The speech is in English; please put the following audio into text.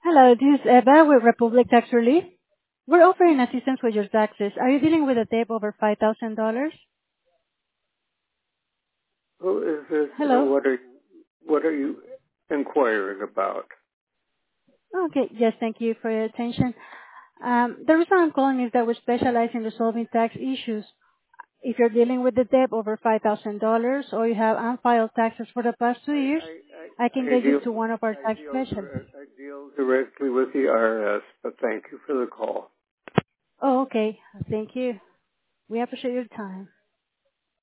Hello, this is Eva with Republic Tax Relief. We're offering assistance with your taxes. Are you dealing with a debt over $5,000? Who is this? Hello? What are you inquiring about? Okay, yes, thank you for your attention. The reason I'm calling is that we specialize in resolving tax issues. If you're dealing with a debt over $5,000 or you have unfiled taxes for the past 2 years, I can get you to one of our tax specialists. I deal directly with the IRS, but thank you for the call. Oh, okay. Thank you. We appreciate your time.